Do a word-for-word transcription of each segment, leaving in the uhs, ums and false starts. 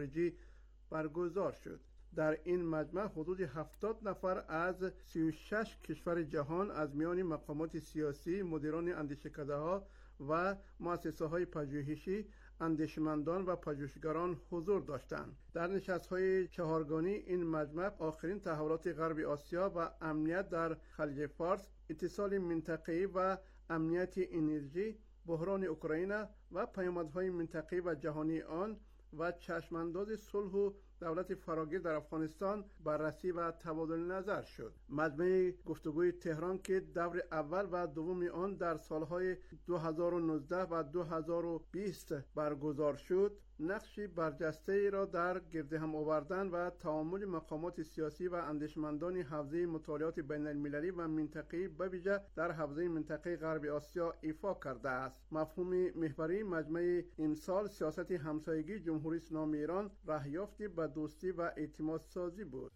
خارجی برگزار شد. در این مجمع حدود هفتاد نفر از سی و شش کشور جهان از میان مقامات سیاسی، مدیران اندیشکده‌ها و مؤسسه‌های پژوهشی، اندیشمندان و پژوهشگران حضور داشتند. در نشست‌های چهارگانه این مجمع آخرین تحولات غرب آسیا و امنیت در خلیج فارس، اتصال منطقه‌ای و امنیت انرژی، بحران اوکراین و پیامدهای منطقه‌ای و جهانی آن و چشمانداز صلح و دولت فراگیر در افغانستان بررسی و تبادل نظر شد. مجمع گفتگوی تهران که دور اول و دوم آن در سالهای دو هزار و نوزده و دو هزار و بیست برگزار شد، نقشی برجسته را در گرد هم آوردن و تعامل مقامات سیاسی و اندیشمندان حوزه مطالعات بین المللی و منطقه‌ای به ویژه در حوزه منطقه غرب آسیا ایفا کرده است. مفهوم محوری مجمع امسال سیاست همسایگی جمهوری اسلامی ایران، راهیافتی به دوستی و اعتماد سازی بود.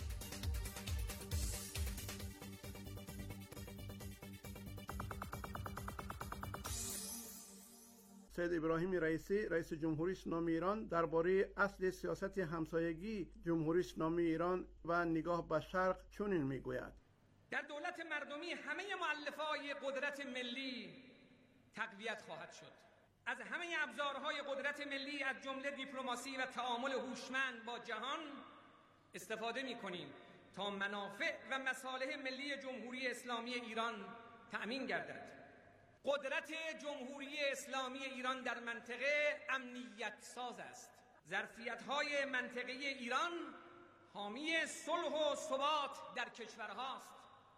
سید ابراهیم رئیسی، رئیس جمهوری اسلامی ایران، درباره اصل سیاست همسایگی جمهوری اسلامی ایران و نگاه به شرق چنین میگوید: در دولت مردمی همه مؤلفه‌های قدرت ملی تقویت خواهد شد. از همه ابزارهای قدرت ملی از جمله دیپلماسی و تعامل هوشمند با جهان استفاده می‌کنیم تا منافع و مصالح ملی جمهوری اسلامی ایران تأمین گردد. قدرت جمهوری اسلامی ایران در منطقه امنیت ساز است. ظرفیت‌های منطقه ایران حامی صلح و ثبات در کشورهاست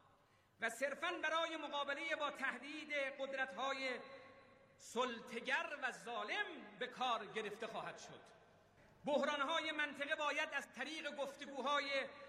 و صرفاً برای مقابله با تهدید قدرت‌های سلطه‌گر و ظالم به کار گرفته خواهد شد. بحران‌های منطقه باید از طریق گفتگوهای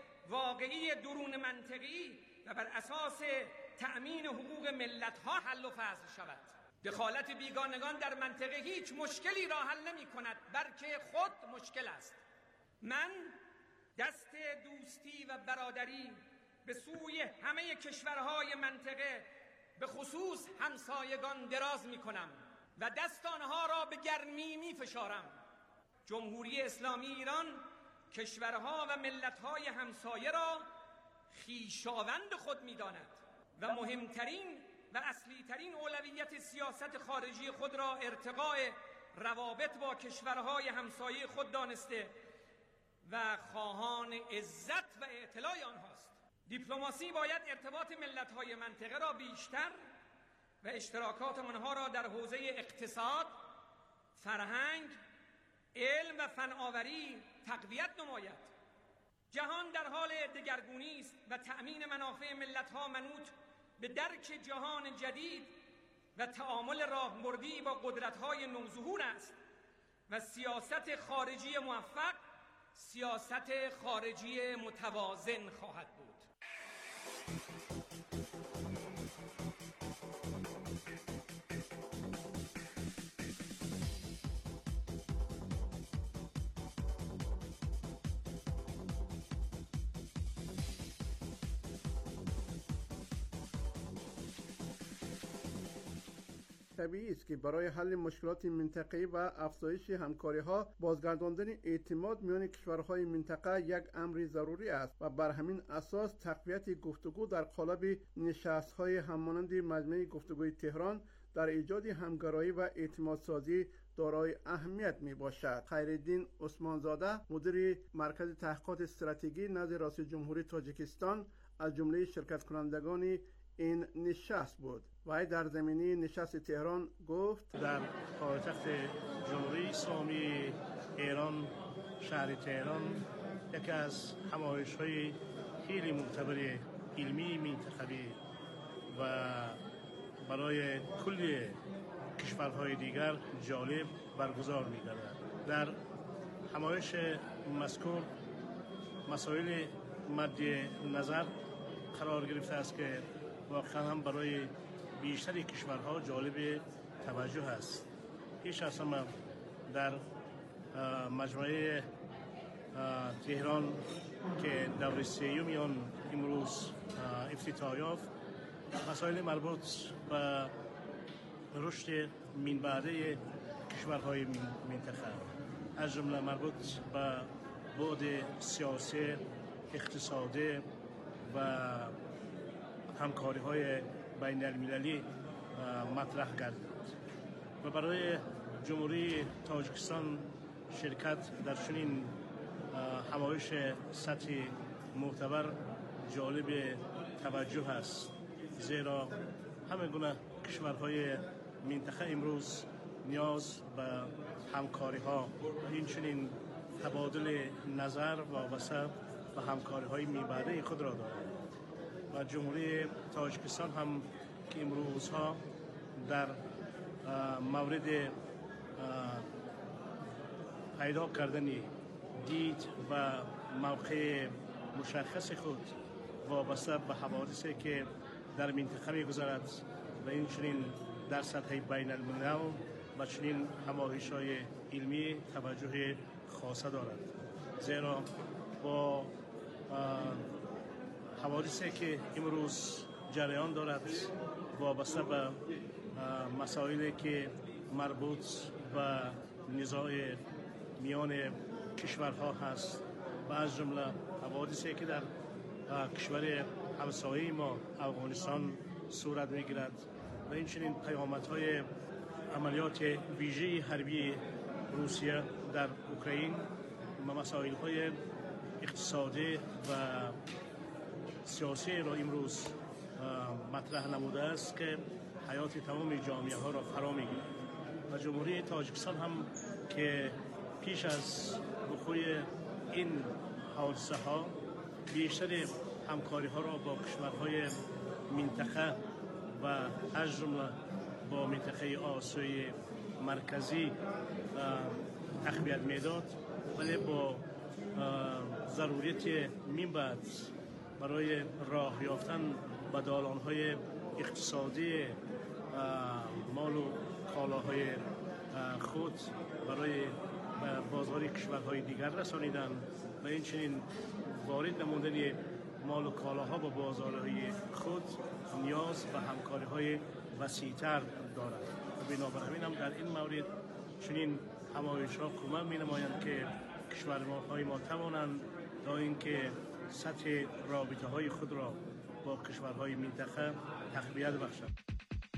واقعی درون منطقی و بر اساس تأمین حقوق ملت‌ها حل و فصل شود. دخالت بیگانگان در منطقه هیچ مشکلی را حل نمی‌کند، بلکه خود مشکل است. من دست دوستی و برادری به سوی همه کشورهای منطقه به خصوص همسایگان دراز می‌کنم و دست آنها را به گرمی می‌فشارم. جمهوری اسلامی ایران کشورها و ملت‌های همسایه را خویشاوند خود می‌داند و مهمترین و اصلی‌ترین اولویت سیاست خارجی خود را ارتقاء روابط با کشورهای همسایه خود دانسته و خواهان عزت و اعتلاء آنهاست. دیپلماسی باید ارتباط ملت‌های منطقه را بیشتر و اشتراکات آنها را در حوزه اقتصاد، فرهنگ، علم و فناوری تقویت نماید. جهان در حال دگرگونی است و تأمین منافع ملت‌ها منوط به درک جهان جدید و تعامل راهبردی با قدرت‌های نوظهور است و سیاست خارجی موفق سیاست خارجی متوازن خواهد بود. طبیعی است که برای حل مشکلات منطقه‌ای و افزایش همکاری‌ها بازگرداندن اعتماد میان کشورهای منطقه یک امر ضروری است و بر همین اساس تقویت گفتگو در قالب نشست‌های همانند مجمع گفتگوی تهران در ایجاد همکاری و اعتمادسازی دارای اهمیت میباشد. خیرالدین عثمانزاده، مدیر مرکز تحقیقات استراتژی نزد رئیس جمهوری تاجیکستان، از جمله شرکت کنندگان این نشست بود. وی در زمینه نشست تهران گفت: در پایتخت جمهوری اسلامی ایران، شهر تهران، یکی از همایش‌های خیلی معتبر علمی منتخبی و برای کل کشورهای دیگر جالب برگزار می‌گردد. در همایش مذکور مسائل مد نظر قرار گرفته است که واقعا هم برای بیشتر کشورها جالب توجه است. پیش از همه در مجمع تهران که دور سیوم آن امروز افتتاح یافت، مسائل مربوط به رشد من بعده کشورهای منطقه، از جمله مربوط به بعد سیاسی، اقتصادی و همکاری های بین المللی مطرح گردید و برای جمهوری تاجیکستان شرکت در چنین همایش سطح معتبر جالب توجه است، زیرا همه گونه کشورهای منطقه امروز نیاز به همکاری ها و این چنین تبادل نظر وابسته به همکاری های میبعده خود را دارد و جمهوری تاجیکستان هم که امروزها در مورد پیدا کردن دید و موقع مشخص خود وابسته به حوادثی که در منطقه می‌گذرد و این چنین در سطح بین الملل و چنین همایش‌های علمی توجه خاصه دارد، زیرا با حوادثی که امروز جریان دارد وابسته به مسائلی که مربوط به نزاع میان کشورها هست و از جمله حوادثی که در کشور همسایه ما افغانستان صورت میگیرد و این چنین پیامدهای عملیات ویژه حربی روسیه در اوکراین و مسائل‌های اقتصادی و سیاسی را امروز مطرح نموده است که حیات تمام جامعه ها را فرا میگیرد و جمهوری تاجیکستان هم که پیش از وقوع این حادثه ها بیشتر همکاری ها را با کشورهای منطقه و از جمله با منطقه آسیای مرکزی تقویت میداد، ولی با ضروریت من بعد برای راه یافتن به دالان‌های اقتصادی مال و کالاهای خود برای بازار کشورهای دیگر رسانیدن و این چنین وارد نمودن مال و کالاها با بازارهای خود نیاز به همکاری‌های وسیع‌تر دارد و بنابراین هم در این مورد چنین همایش‌ها کمک می‌نمایند که کشورهای ما توانند تا اینکه سطح رابطه‌های خود را با کشورهای منطقه تقویت بخشند.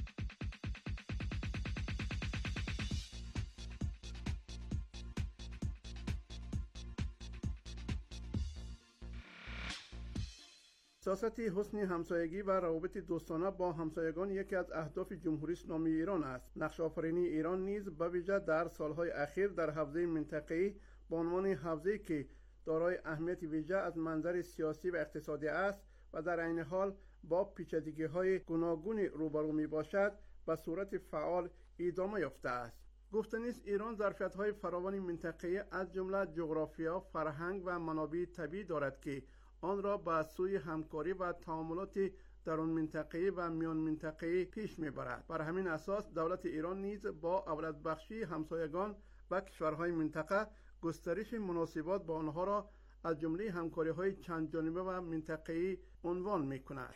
سیاست حسن همسایگی و روابط دوستانه با همسایگان یکی از اهداف جمهوری اسلامی ایران است. نقش آفرینی ایران نیز به ویژه در سالهای اخیر در حوزه منطقه‌ای به عنوان حوزه‌ای که دارای اهمیت ویژه از منظر سیاسی و اقتصادی است و در عین حال با پیچیدگی‌های گوناگون روبرو میباشد به صورت فعال ادامه یافته است. گفتنی است ایران ظرفیت‌های فراوان منطقه‌ای از جمله جغرافیا، فرهنگ و منابع طبیعی دارد که آن را به سوی همکاری و تعاملات درون منطقه‌ای و میان منطقه‌ای پیش میبرد. بر همین اساس دولت ایران نیز با اولادبخشی همسایگان و کشورهای منطقه گسترش مناسبات با آنها را از جمله همکاری‌های چند جانبه و منطقه‌ای عنوان می‌کند.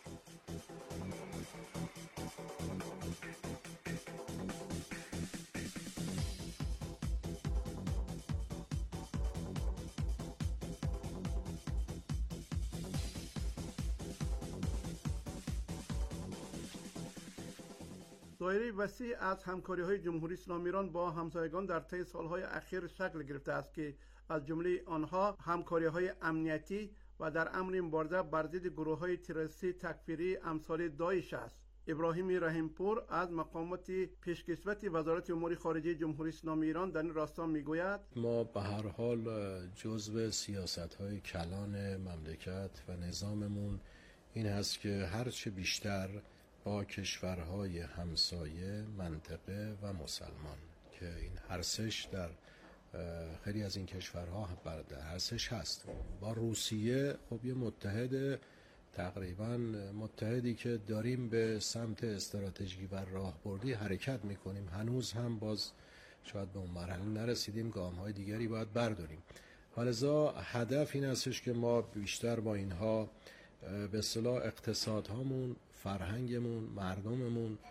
دایره وسیع از همکاری‌های جمهوری اسلامی ایران با همسایگان در طی سال‌های اخیر شکل گرفته است که از جمله آنها همکاری‌های امنیتی و در امر مبارزه بر ضد گروه‌های تروریستی تکفیری امثال داعش است. ابراهیم رحیمپور از مقامات پیشکسوت وزارت امور خارجه جمهوری اسلامی ایران در این راستا میگوید: ما به هر حال جزو سیاست‌های کلان مملکت و نظاممون این هست که هرچه بیشتر با کشورهای همسایه، منطقه و مسلمان که این هرسش در خیلی از این کشورها برده هرسش هست. با روسیه خب یه متحد تقریبا متحدی که داریم به سمت استراتژی و راهبردی حرکت میکنیم، هنوز هم باز شاید به اون مرحله نرسیدیم، گام‌های دیگری باید برداریم. لذا هدف این هستش که ما بیشتر با اینها به اصطلاح اقتصادهامون، فرهنگمون، مردممون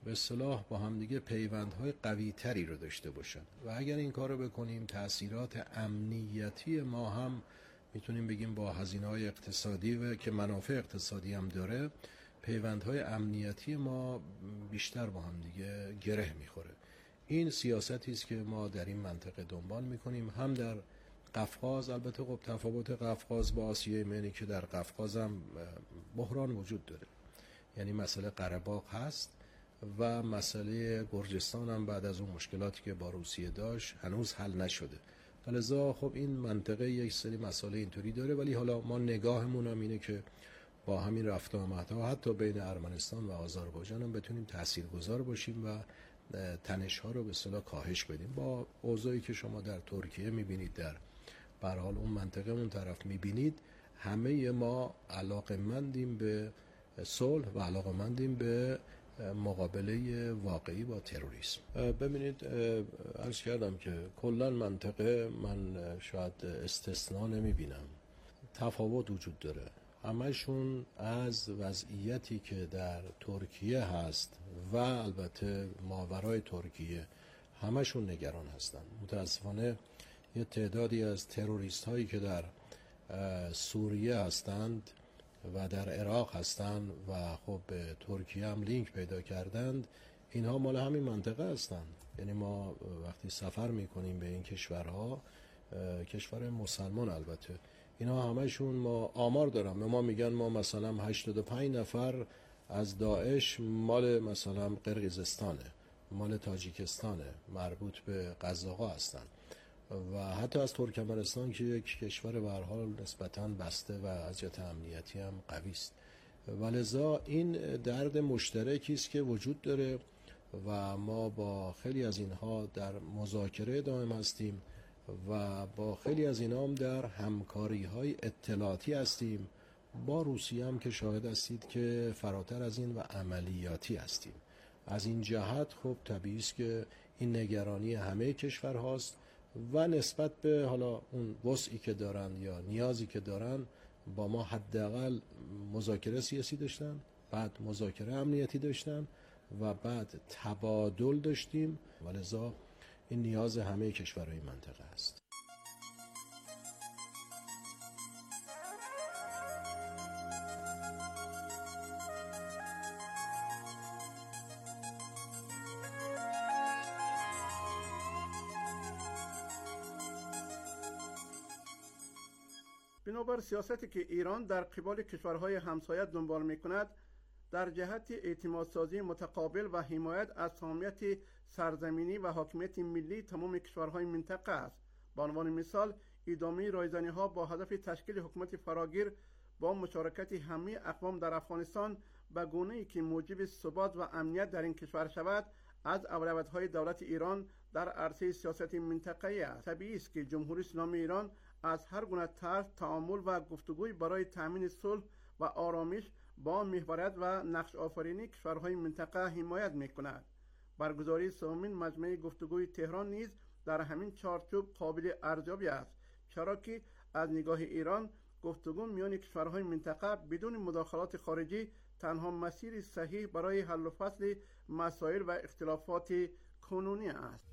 به اصطلاح با همدیگه پیوندهای قوی تری رو داشته باشن و اگر این کار رو بکنیم تأثیرات امنیتی ما هم میتونیم بگیم با هزینه‌های اقتصادی و که منافع اقتصادی هم داره، پیوندهای امنیتی ما بیشتر با هم دیگه گره میخوره. این سیاستی است که ما در این منطقه دنبال میکنیم، هم در قفقاز. البته خب تفاوت قفقاز با آسیای میانه که در قفقاز هم بحران وجود داره، یعنی مسئله قره باغ هست و مسئله گرجستان هم بعد از اون مشکلاتی که با روسیه داشت هنوز حل نشده. لذا خب این منطقه یک سری مسائل اینطوری داره، ولی حالا ما نگاهمون هم اینه که با همین رفت و آمدها حتی بین ارمنستان و آذربایجان هم بتونیم تاثیرگذار باشیم و تنش‌ها رو به اصطلاح کاهش بدیم. با اوضاعی که شما در ترکیه می‌بینید، در به هر حال اون منطقه اون طرف می‌بینید، همه ما علاقه‌مندیم به صلح و علاقه‌مندیم به مقابله واقعی با تروریسم. ببینید عرض کردم که کلا منطقه من شاید استثناء نمی‌بینم، تفاوت وجود داره. همشون از وضعیتی که در ترکیه هست و البته ماورای ترکیه همشون نگران هستن. متاسفانه یه تعدادی از تروریست هایی که در سوریه هستند و در عراق هستند و خب به ترکیه هم لینک پیدا کردند، اینها مال همین منطقه هستند. یعنی ما وقتی سفر میکنیم به این کشورها، کشور مسلمان البته، اینا همشون ما آمار دارم، به ما میگن ما مثلا هشتاد و پنج نفر از داعش مال مثلا قرقیزستانه، مال تاجیکستانه، مربوط به قزاق‌ها هستن و حتی از ترکمنستان که یک کشور به هر حال نسبتاً بسته و از جهت امنیتی هم قوی است. ولذا این درد مشترکی است که وجود داره و ما با خیلی از اینها در مذاکره دائم هستیم و با خیلی از اینا هم در همکاری‌های اطلاعاتی هستیم. با روسیه هم که شاهد هستید که فراتر از این و عملیاتی هستیم. از این جهت خب طبیعی است که این نگرانی همه کشور هاست و نسبت به حالا اون وسعی که دارن یا نیازی که دارن با ما حداقل مذاکره سیاسی داشتن، بعد مذاکره امنیتی داشتن و بعد تبادل داشتیم و لذا این نیاز همه کشورهای منطقه است. بنابر سیاستی که ایران در قبال کشورهای همسایه دنبال می‌کند، در جهت اعتمادسازی متقابل و حمایت از تمامیت سرزمینی و حاکمیت ملی تمام کشورهای منطقه است. به عنوان مثال، ادامه رایزنی‌ها با هدف تشکیل حکومت فراگیر با مشارکت همه اقوام در افغانستان به گونه‌ای که موجب ثبات و امنیت در این کشور شود، از اولویت‌های دولت ایران در عرصه سیاست منطقه‌ای است. طبیعی است که جمهوری اسلامی ایران از هر گونه طرح، تعامل و گفتگوی برای تامین صلح و آرامش با محوریت و نقش آفرینی کشورهای منطقه حمایت می‌کند. برگزاری سومین مجمع گفتگوی تهران نیز در همین چارچوب قابل ارزیابی است، چرا که از نگاه ایران گفتگو میان کشورهای منطقه بدون مداخلات خارجی تنها مسیر صحیح برای حل و فصل مسائل و اختلافات کنونی است.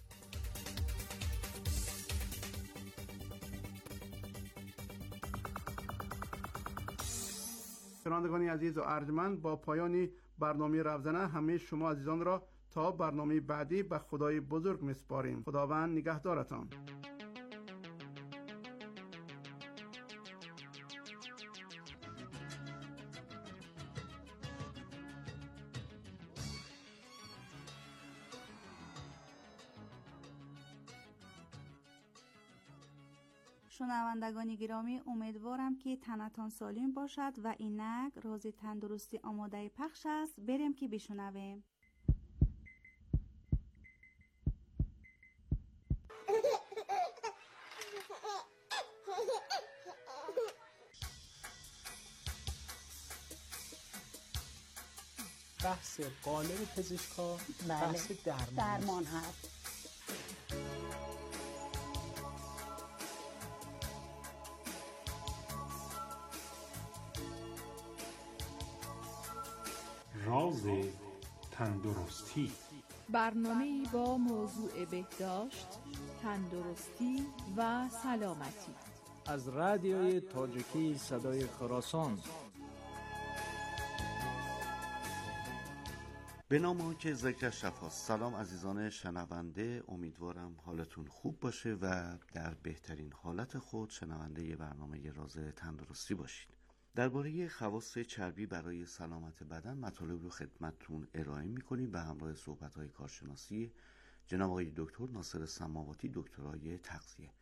شنوندگان عزیز و ارجمند، با پایان برنامه رفزنه همه شما عزیزان را تا برنامه بعدی به خدای بزرگ میسپاریم. خداوند نگهدارتان. شنوندگان گرامی، امیدوارم که تنتان سالم باشد و اینک راز تندرستی آماده پخش است. بریم که بشنویم. بحث قالب پزشکا بحث درمان, درمان هست. راز تندرستی. برنامه‌ای با موضوع بهداشت، تندرستی و سلامتی از رادیوی تاجیکی صدای خراسان. به نام که ذکر شفاست. سلام عزیزان شنونده، امیدوارم حالتون خوب باشه و در بهترین حالت خود شنونده برنامه راز تندرستی باشید. درباره خواص چربی برای سلامت بدن مطالب رو خدمتتون ارائه می‌کنیم به همراه صحبت‌های کارشناسی جناب آقای دکتر ناصر سماواتی، دکترای تغذیه.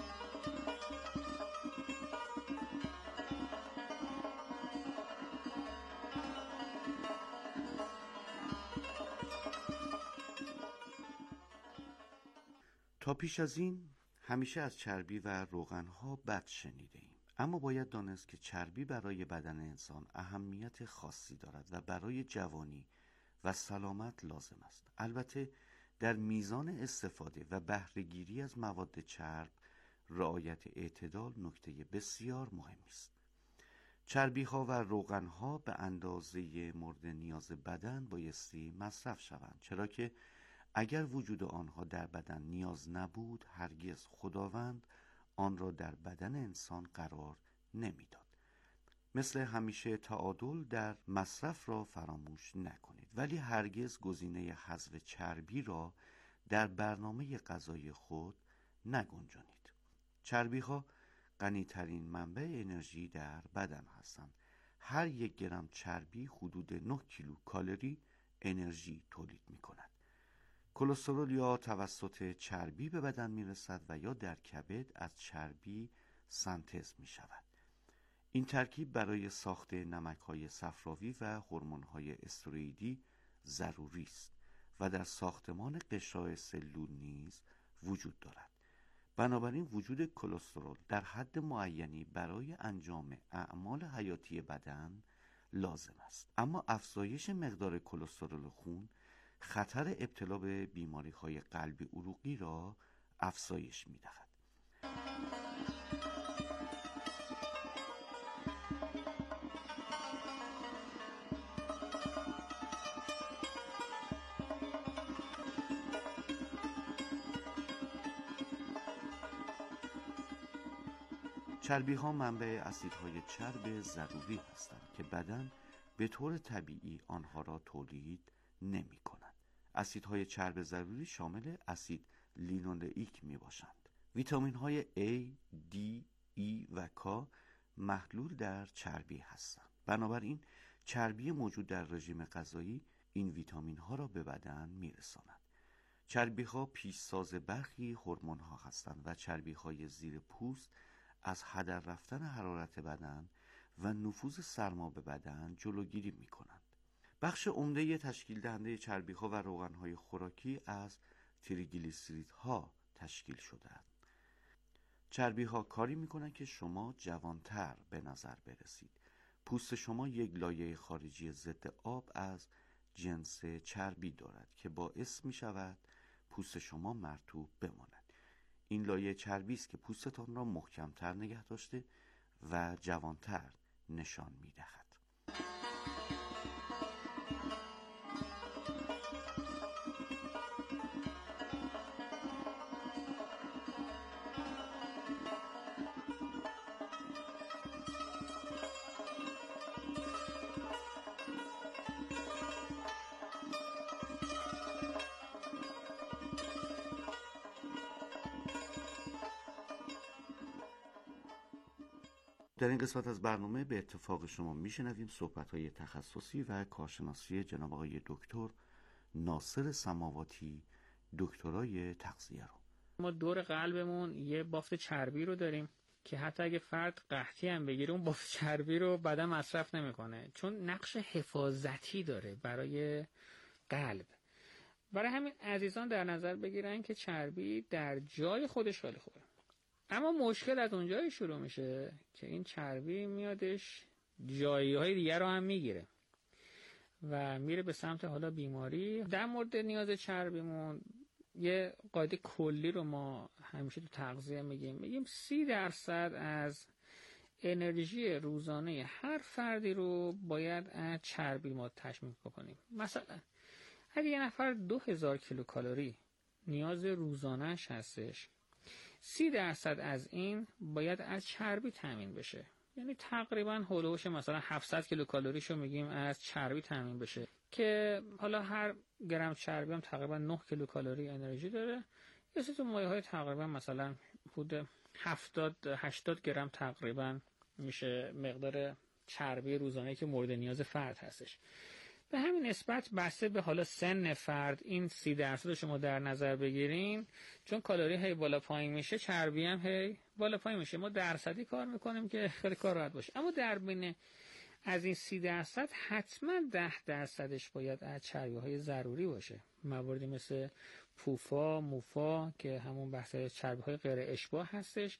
تا پیش از این همیشه از چربی و روغن‌ها بد شنیده ایم، اما باید دانست که چربی برای بدن انسان اهمیت خاصی دارد و برای جوانی و سلامت لازم است. البته در میزان استفاده و بهره‌گیری از مواد چرب رعایت اعتدال نکته بسیار مهمی است. چربی‌ها و روغن‌ها به اندازه مورد نیاز بدن بایستی مصرف شوند، چرا که اگر وجود آنها در بدن نیاز نبود هرگز خداوند آن را در بدن انسان قرار نمیداد. مثل همیشه تعادل در مصرف را فراموش نکنید، ولی هرگز گزینه حذف چربی را در برنامه غذایی خود نگنجانید. چربی ها غنی ترین منبع انرژی در بدن هستند. هر یک گرم چربی حدود نه کیلو کالری انرژی تولید می کند. کلسترول یا توسط چربی به بدن می رسد و یا در کبد از چربی سنتز می شود. این ترکیب برای ساخت نمک‌های صفراوی و هورمون‌های استروئیدی ضروری است و در ساختمان قشرهای سلول نیز وجود دارد. بنابراین وجود کلسترول در حد معینی برای انجام اعمال حیاتی بدن لازم است. اما افزایش مقدار کلسترول خون خطر ابتلا به بیماری‌های قلبی عروقی را افزایش می‌دهد. چربی ها منبع اسیدهای چرب ضروری هستند که بدن به طور طبیعی آنها را تولید نمی کند. اسیدهای چرب ضروری شامل اسید لینولئیک می باشند. ویتامین های A، D، E و K محلول در چربی هستند. بنابراین چربی موجود در رژیم غذایی این ویتامین ها را به بدن می رساند. چربی ها پیشساز برخی هورمون ها هستند و چربی های زیر پوست از هدر رفتن حرارت بدن و نفوذ سرما به بدن جلوگیری می کنند. بخش عمده تشکیل دهنده چربی ها و روغن های خوراکی از تریگلیسیرید ها تشکیل شده‌اند. چربی ها کاری می کنند که شما جوانتر به نظر برسید. پوست شما یک لایه خارجی ضد آب از جنس چربی دارد که باعث می شود پوست شما مرطوب بماند. این لایه چربی است که پوستتان را محکمتر نگه داشته و جوانتر نشان می دهد. در این قسمت از برنامه به اتفاق شما میشنویم صحبت‌های تخصصی و کارشناسی جناب آقای دکتر ناصر سماواتی، دکترای تغذیه رو. ما دور قلبمون یه بافت چربی رو داریم که حتی اگه فرد قحطی هم بگیره اون بافت چربی رو بدن مصرف نمیکنه، چون نقش حفاظتی داره برای قلب. برای همین عزیزان در نظر بگیرن که چربی در جای خودش خیلی خوبه، اما مشکل از اونجایی شروع میشه که این چربی میادش جایی های دیگر رو هم میگیره و میره به سمت حالا بیماری. در مورد نیاز چربیمون یه قاعده کلی رو ما همیشه تو تغذیه میگیم میگیم سی درصد از انرژی روزانه هر فردی رو باید از چربی ما تشمیل بکنیم. مثلا اگه یه نفر دو هزار کیلوکالری نیاز روزانه‌اش هستش، سی درصد از این باید از چربی تامین بشه. یعنی تقریبا هولوش مثلا هفتصد کیلوکالریشو میگیم از چربی تامین بشه که حالا هر گرم چربی هم تقریبا نه کیلوکالری انرژی داره. یه سری مایه‌های تقریبا مثلا حدود هفتاد هشتاد گرم تقریبا میشه مقدار چربی روزانه‌ای که مورد نیاز فرد هستش. به همین نسبت بسته به حالا سن فرد این سی درصد شما در نظر بگیرین، چون کالری هی بالا پایین میشه چربی هم هی بالا پایین میشه. ما درصدی کار میکنیم که خیلی کار راحت باشه، اما در بین از این سی درصد حتما ده درصدش باید از چربی های ضروری باشه. مواردی مثل پوفا، موفا که همون بحث چربی های غیر اشباع هستش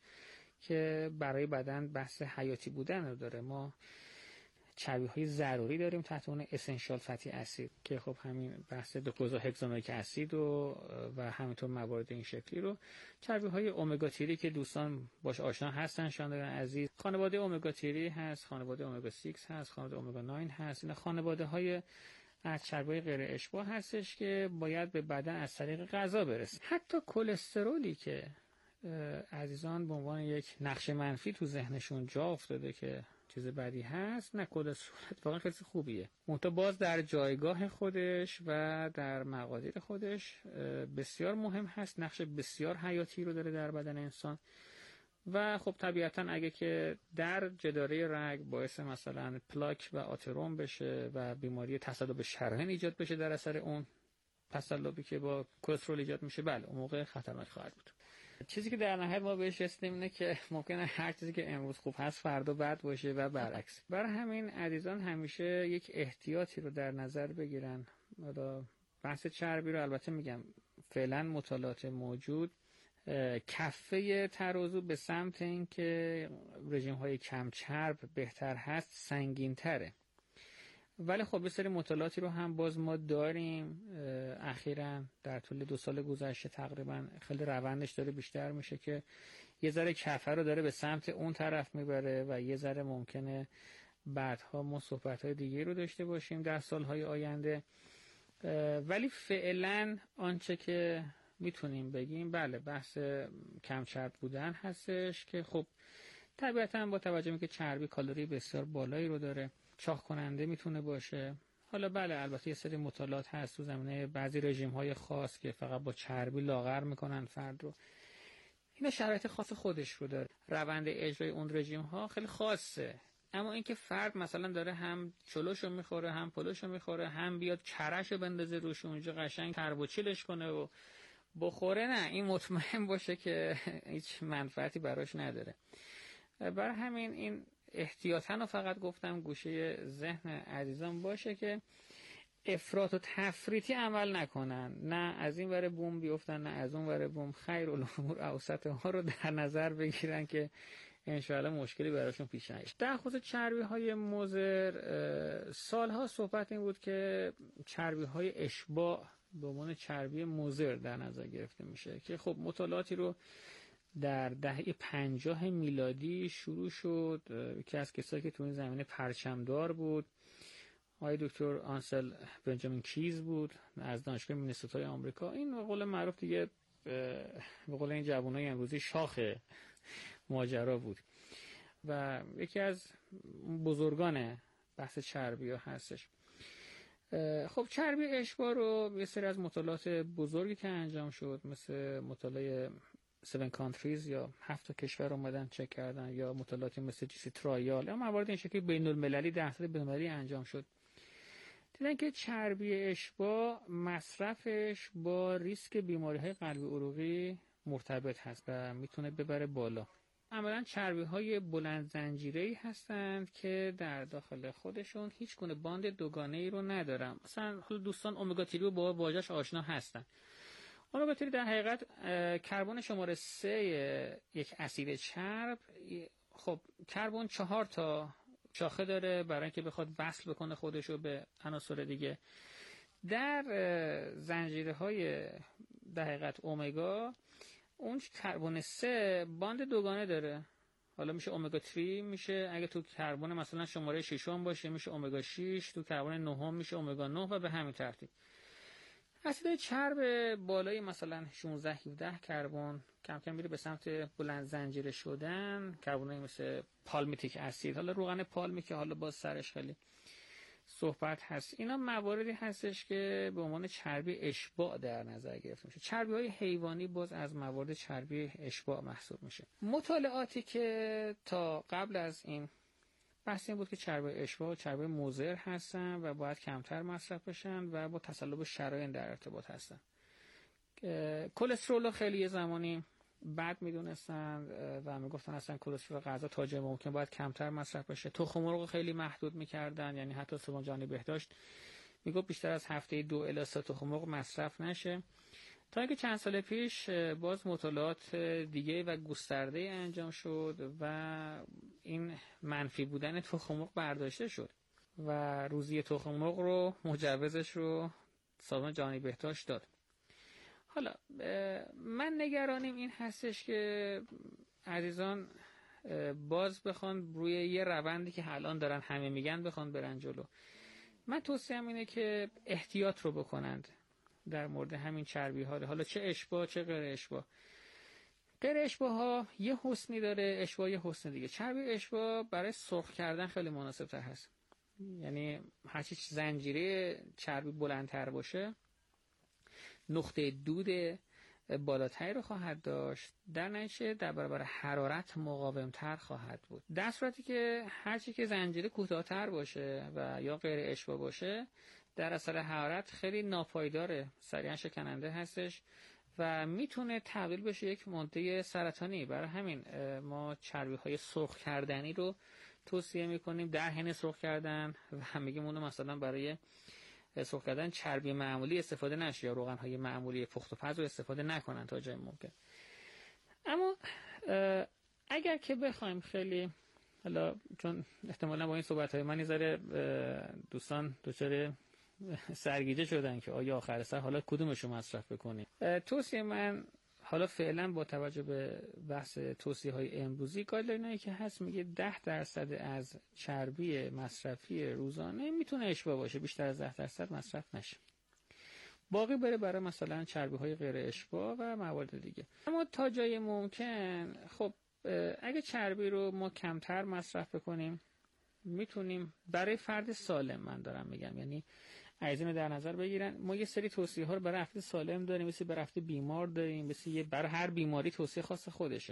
که برای بدن بحث حیاتی بودن رو داره. ما چربی های ضروری داریم تحت اون اسنشال فتی اسید که خب همین بحث دوکوزا هگزانوئیک اسید و و همینطور موارد این شکلی رو. چربی های امگا تری که دوستان باش آشنا هستن شانداران عزیز، خانواده امگا تری هست، خانواده امگا شش هست، خانواده امگا نه هست. این خانواده های از چربی غیر اشباع هستش که باید به بدن از طریق غذا برسه. حتی کلسترولی که عزیزان به عنوان یک نقش منفی تو ذهنشون جا افتاده که چیز بدی هست، نه، کلسترول واقعا خیلی خوبیه، منتها باز در جایگاه خودش و در مقادیر خودش بسیار مهم هست، نقش بسیار حیاتی رو داره در بدن انسان. و خب طبیعتا اگه که در جداره رگ باعث مثلا پلاک و آتروم بشه و بیماری تصلب شرايين ایجاد بشه در اثر اون تصلبی که با کلسترول ایجاد میشه، بله اون موقع خطرناک خواهد بود. چیزی که در نهایت ما بهش رسیدیم اینه که ممکنه هر چیزی که امروز خوب هست فردا بد باشه و برعکس. برای همین عزیزان همیشه یک احتیاطی رو در نظر بگیرن. حالا بحث چربی رو البته میگم فعلا مطالعات موجود کفه ترازو به سمت این که رژیم های کم چرب بهتر هست سنگین تره، ولی خب یه سری مطالعاتی رو هم باز ما داریم اخیراً در طول دو سال گذشته تقریبا خیلی روندش داره بیشتر میشه که یه ذره کفه رو داره به سمت اون طرف میبره و یه ذره ممکنه بعدها ما صحبت‌های دیگه رو داشته باشیم در سالهای آینده. ولی فعلا آنچه که میتونیم بگیم بله بحث کم چرب بودن هستش که خب طبیعتاً با توجه به که چربی کالری بسیار بالایی رو داره چاق کننده میتونه باشه. حالا بله البته یه سری مطالعات هست تو زمینه بعضی رژیم های خاص که فقط با چربی لاغر میکنن فرد رو، اینا شرایط خاص خودش رو داره، روند اجرای اون رژیم ها خیلی خاصه. اما اینکه فرد مثلا داره هم چلوشو میخوره هم پلوشو میخوره هم بیاد کرشو بندازه روش اونجا قشنگ کرب و چیلش کنه و بخوره، نه، این مطمئن باشه که هیچ منفعتی براش نداره. برای همین این احتیاطاً رو فقط گفتم گوشه ذهن عزیزان باشه که افراط و تفریطی عمل نکنن، نه از این ور بوم بیفتن نه از اون ور بوم، خیر الامور اوسطها رو در نظر بگیرن که انشاءالله مشکلی براشون پیش نیاد. در خصوص چربی های مضر سالها صحبت این بود که چربی های اشباع به عنوان چربی مضر در نظر گرفته میشه که خب مطالعاتی رو در دهه پنجاه میلادی شروع شد که از کسایی که تو این زمینه پرچمدار بود آقای دکتر آنسل بنجامین کیز بود از دانشگاه مینسوتای آمریکا. این به قول معروف دیگه به قول این جوانای امروزی شاخ ماجرا بود و یکی از بزرگان بحث چربی ها هستش. خب چربی اشباع رو یه سری از مطالعات بزرگی که انجام شد مثل مطالعه سیون کانتریز یا هفت کشور اومدن چک کردن یا مطالعاتی مثل جی سی ترایال یا موارد این شکلی بین المللی در سطح بین المللی انجام شد، دیدن که چربی اشباع مصرفش با ریسک بیماری‌های قلبی عروقی مرتبط هست و میتونه ببره بالا. عملاً چربی های بلند زنجیره‌ای هستند که در داخل خودشون هیچ گونه باند دوگانه‌ای رو ندارن. مثلا حالا دوستان امگا تری رو با واژه‌اش آشنا هستن. امگا تری در حقیقت کربن شماره سه یک اسید چرب، خب کربن چهار تا شاخه داره برای اینکه بخواد وصل بکنه خودشو به عناصر دیگه. در زنجیره‌های در حقیقت امگا اون کربن سه باند دوگانه داره، حالا میشه امگا سه میشه اگه تو کربن مثلا شماره شش باشه میشه امگا شش، تو کربن نه میشه امگا نه و به همین ترتیب. اسیدهای چرب بالای مثلا شانزده هفده کربن کم کم میره به سمت بلند زنجیره شدن، کربنایی مثل پالمیتیک اسید، حالا روغن پالمی که حالا باز سرش خیلی صحبت هست. اینا مواردی هستش که به عنوان چربی اشباع در نظر گرفته میشه. چربی های حیوانی باز از موارد چربی اشباع محسوب میشه. مطالعاتی که تا قبل از این بحث این بود که چربی اشباع چربی مضر هستن و باید کمتر مصرف بشن و با تسلب شرایط در ارتباط هستن. کلسترول خیلی یه زمانی بد میدونستن و میگفتن اصلا کلسترول غذا تا جای ممکن باید کمتر مصرف بشه. تخم مرغ خیلی محدود میکردن، یعنی حتی سلمان جهانی بهداشت میگفت بیشتر از هفته دو الی سه تخم مرغ مصرف نشه. تا اینکه چند سال پیش باز مطالعات دیگه و گسترده انجام شد و این منفی بودن تخم مرغ برداشته شد و روزی تخم مرغ رو مجوزش رو سازمان جهانی بهداشت داد. حالا من نگرانیم این هستش که عزیزان باز بخوان روی یه روندی که الان دارن همه میگن بخوان برن جلو. من توصیه‌ام اینه که احتیاط رو بکنند در مورد همین چربی ها، حالا چه اشباع چه غیر اشباع. غیر اشباع ها یه حسنی داره، اشباع یه حسن دیگه. چربی اشباع برای سرخ کردن خیلی مناسب تر هست، یعنی هرچی زنجیره چربی بلندتر باشه نقطه دود بالاتری رو خواهد داشت، در نتیجه در برابر حرارت مقاومتر خواهد بود. در صورتی که هرچی که زنجیره کوتاه‌تر باشه و یا غیر اشباع باشه در اثر حرارت خیلی ناپایداره، سریعا شکننده هستش و میتونه تبدیل بشه یک ماده سرطانی. برای همین ما چربی های سرخ کردنی رو توصیه میکنیم در حین سرخ کردن و میگیم اونو مثلا برای سرخ کردن چربی معمولی استفاده نشه یا روغن های معمولی پخت و پز رو استفاده نکنن تا جای ممکن. اما اگر که بخوایم خیلی، حالا چون احتمالا با این صحبت های من یه دوستان دچار سرگیجه شدن که آیا آخر سر حالا کدومش رو مصرف بکنیم، توصیه من حالا فعلا با توجه به بحث توصیه های امروزی گایدلاینایی که هست میگه ده درصد از چربی مصرفی روزانه میتونه اشباع باشه، بیشتر از ده درصد مصرف نشه، باقی بره برای مثلا چربی های غیر اشباع و موارد دیگه. اما تا جای ممکن خب اگه چربی رو ما کمتر مصرف بکنیم میتونیم برای فرد سالم، من دارم میگم، یعنی عزیزان در نظر بگیرن ما یه سری توصیه ها رو برای افراد سالم داریم، مثل برای افراد بیمار داریم، مثل یه برای هر بیماری توصیه خاص خودشه.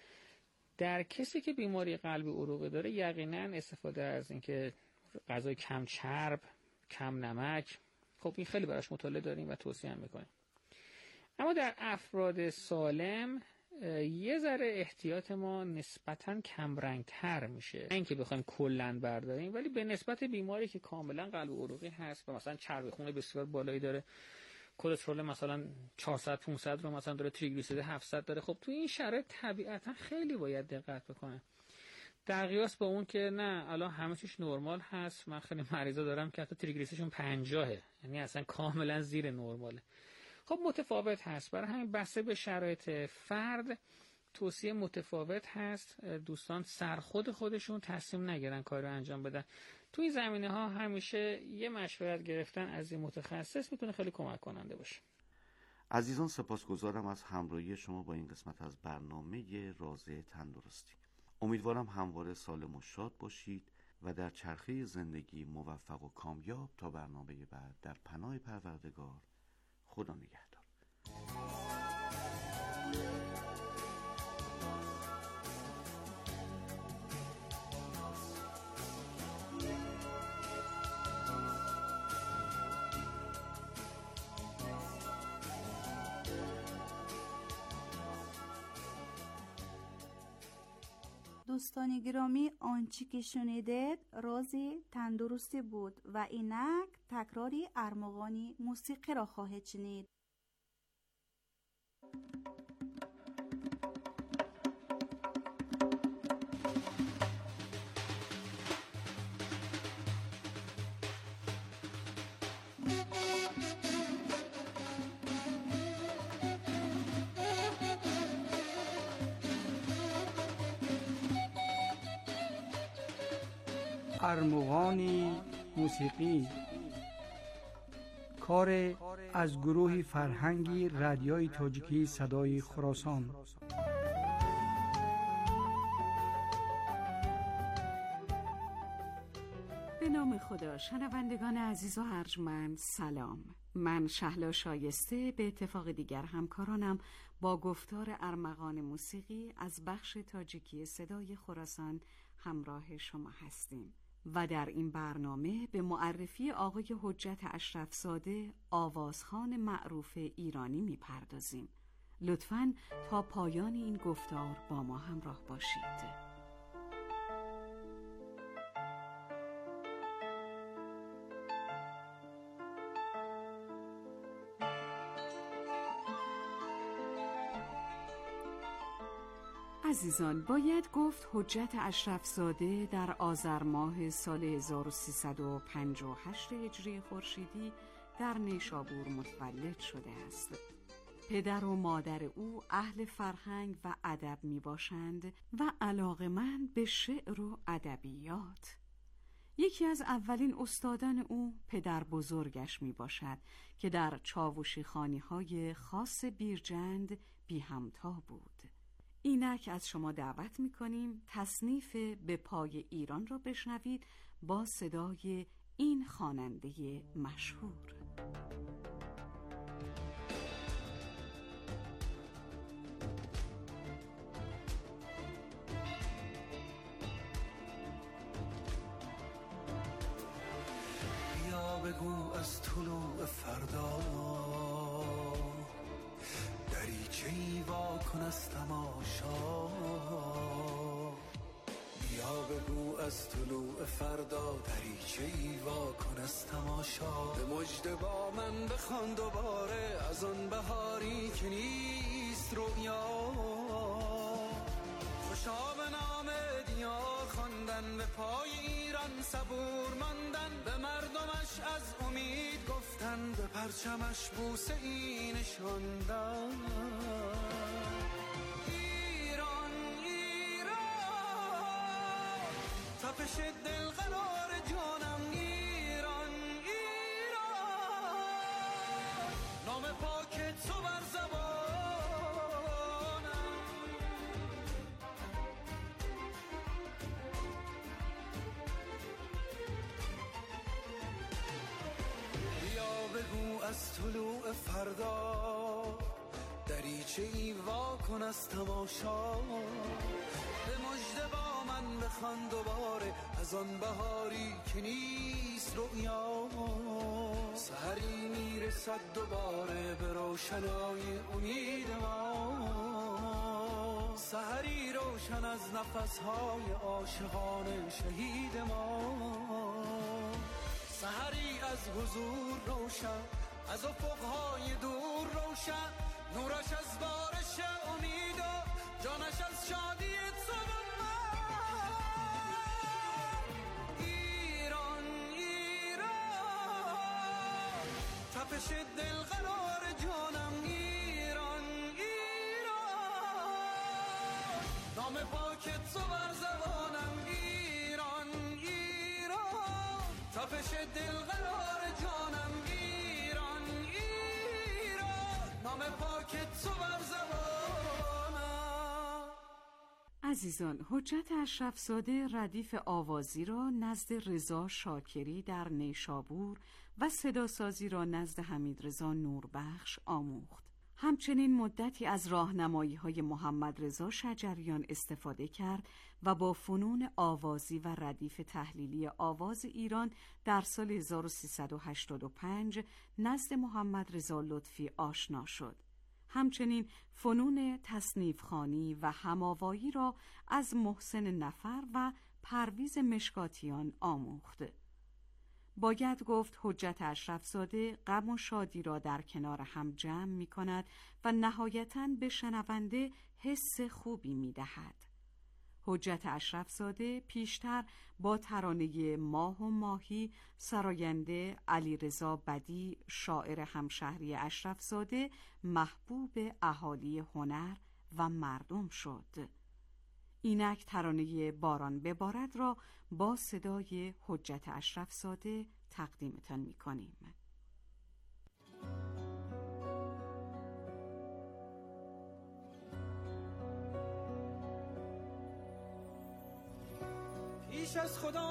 در کسی که بیماری قلبی عروقی داره یقینا استفاده از اینکه غذای کم چرب، کم نمک، خب این خیلی براش مطالعه داریم و توصیه هم میکنیم. اما در افراد سالم یه ذره احتیاط ما نسبتاً کم رنگ تر میشه، نه اینکه بخوایم کلاً برداریم، ولی به نسبت بیماری که کاملاً قلب عروقی هست و مثلا چربی خون بسیار بالایی داره، کلسترول مثلا چهارصد پانصد رو مثلا داره، تریگلیسیرید هفتصد داره، خب تو این شرایط طبیعتاً خیلی باید دقت بکنه در قیاس با اون که نه الان همه چیش نرمال هست. من خیلی مریضا دارم که حتی تریگلیسیریدشون پنجاهه، یعنی اصلا کاملاً زیر نرماله. خب متفاوت هست، برای همین بسته به شرایط فرد توصیه متفاوت هست. دوستان سرخود خودشون تصمیم نگیرن کار رو انجام بدن. تو این زمینه ها همیشه یه مشورت گرفتن از این متخصص میتونه خیلی کمک کننده باشه. عزیزان سپاسگزارم از همراهی شما با این قسمت از برنامه راز تندرستی. امیدوارم همواره سالم و شاد باشید و در چرخه زندگی موفق و کامیاب. تا برنامه بعد، در پناه پروردگار، خدا نگهدار. دوستان گرامی، آنچه که شنیدید راز تندرستی بود و اینک تکراری ارمغانی موسیقی را خواهید شنید. ارمغانی موسیقی، کار از گروه فرهنگی رادیوی تاجیکی صدای خراسان. به نام خدا. شنوندگان عزیز و ارجمند سلام. من شهلا شایسته به اتفاق دیگر همکارانم با گفتار ارمغان موسیقی از بخش تاجیکی صدای خراسان همراه شما هستیم و در این برنامه به معرفی آقای حجت اشرفزاده، آوازخوان معروف ایرانی میپردازیم. لطفاً تا پایان این گفتار با ما همراه باشید. عزیزان، باید گفت حجت اشرفزاده در آذر ماه سال هزار و سیصد و پنجاه و هشت هجری خورشیدی در نیشابور متولد شده است. پدر و مادر او اهل فرهنگ و ادب می باشند و علاقه‌مند به شعر و ادبیات. یکی از اولین استادان او پدر بزرگش می باشد که در چاوشی خانی‌های خاص بیرجند بی همتا بود. اینک از شما دعوت می‌کنیم تصنیف به پای ایران را بشنوید با صدای این خواننده مشهور. بیا بگو از طلوع فردا دریچه‌ای وا کن از تماشا. بیا بگو از طلوع فردا دریچه‌ای وا کن از تماشا. به مژده با من بخوان دوباره از آن بهاری که نیست رویا. خوشا به نام دیار خواندن، به پای ایران صبور ماندن، به مردمش از امید گفتن، به پرچمش بوسه ای نشاندن. ایران ایران تپش دل قرار جانم. ایران ایران نام پاک تو بر زبانم. بگو از طلوع فردا دریچه‌ای وا کن از تماشا. به مژده با من بخوان دوباره از آن بهاری که نیست رویا. سحری میرسد دوباره به روشنای امید ما. سحری روشن از نفسهای عاشقان شهید ما. سحری از حضور روشن، از افقهای دور روشن، نورش از بارش امید و جانش از شادی تو و من. ایران ایران تپش دل قرار جانم. ایران ایران نام پاک تو بر زبانم. ایران ایران تپش دل قرار جانم. ایران ایران نام پاک تو بر زبانم. عزیزان، حجت اشرفزاده ردیف آوازی را نزد رضا شاکری در نیشابور و صداسازی را نزد حمیدرضا نوربخش آموخت. همچنین مدتی از راهنمایی‌های محمد رضا شجریان استفاده کرد و با فنون آوازی و ردیف تحلیلی آواز ایران در سال هزار و سیصد و هشتاد و پنج نزد محمد رضا لطفی آشنا شد. همچنین فنون تصنیف خوانی و هماوایی را از محسن نفر و پرویز مشکاتیان آموخت. باید گفت حجت اشرفزاده غم و شادی را در کنار هم جمع می کند و نهایتاً به شنونده حس خوبی می دهد. حجت اشرفزاده پیشتر با ترانه ماه و ماهی سراینده علیرضا بدیع شاعر همشهری اشرفزاده محبوب اهالی هنر و مردم شد. اینک ترانه باران ببارد را با صدای حجت اشرفزاده تقدیمتان می کنیم. پیش از خدا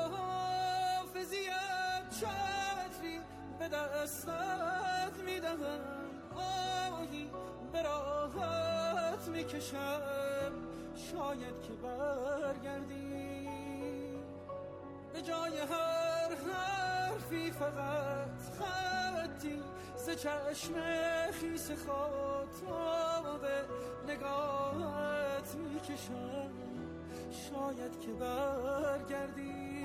حافظیت چتری به دستت میدهم، آهی به راحت میکشم، شاید که برگردی به جای هر حرفی فقط خطی ز چشم خیس خاطاب نگاهت میکشم، شاید که برگردی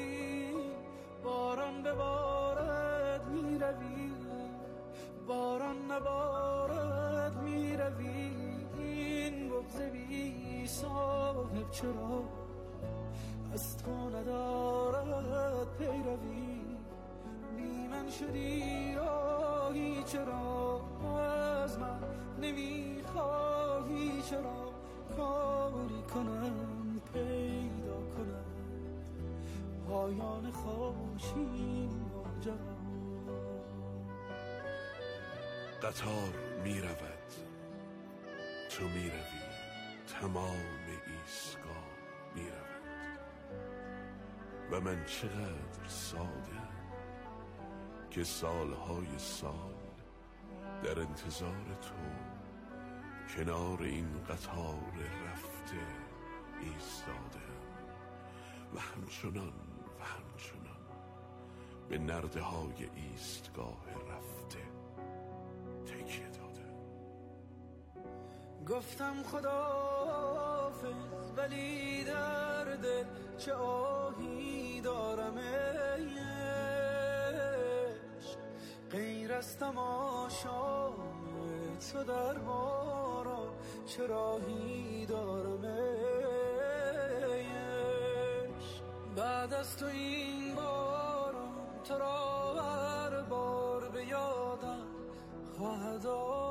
باران ببارد میروی، باران نبارد میروی، این بغض بی صاحب چرا از تو ندارد پیروی، بی من شدی راهی چرا از من نمیخواهی، چرا کاری کنم پیدا کنم پایان خاموشی ماجرا. قطار می رود، تو می روی، تمام ایستگاه می رود و من چقدر ساده که سالهای سال در انتظار تو کنار این قطار رفته ایستادم و همچنان و همچنان به نرده های ایستگاه رفته تکیه دادم. گفتم خداحافظ ولی در دل چه آهی دارم ای عشق، غیر از تماشای تو در باران چه راهی دارم ای عشق، بعد از تو این باران تو را هر بار به یادم خواهد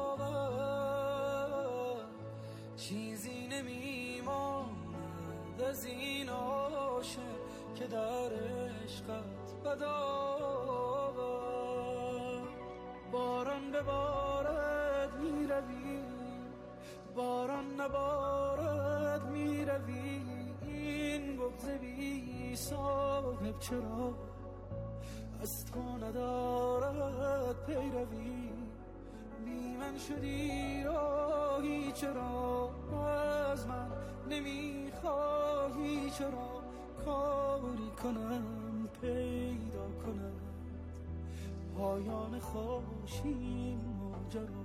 آورد، چیزی نمیماند از این عاشق که در عشقت بد آورد، باران ببارد میروی، باران نبارد میروی، این بغض بی صاحب چرا از تو ندارد پیروی، بی من شدی راهی چرا از من نمیخواهی، چرا کاری کنم پیدا کنم پایان خاموشی ماجرا.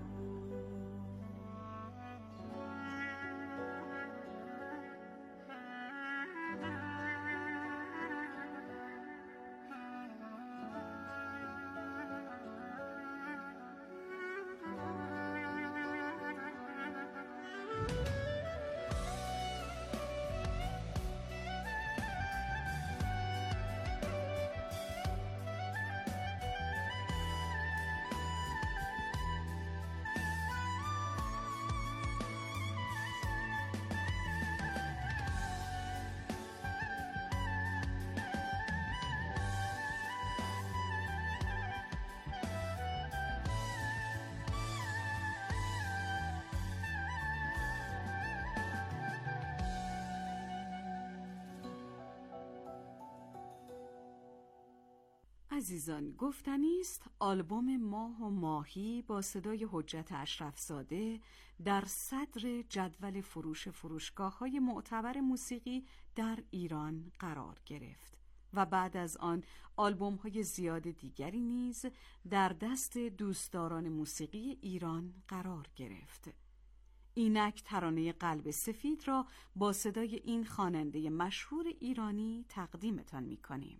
عزیزان، گفتنی است آلبوم ماه و ماهی با صدای حجت اشرف زاده در صدر جدول فروش فروشگاه‌های معتبر موسیقی در ایران قرار گرفت و بعد از آن آلبوم‌های زیاد دیگری نیز در دست دوستداران موسیقی ایران قرار گرفت. اینک ترانه قلب سفید را با صدای این خواننده مشهور ایرانی تقدیمتان می‌کنیم.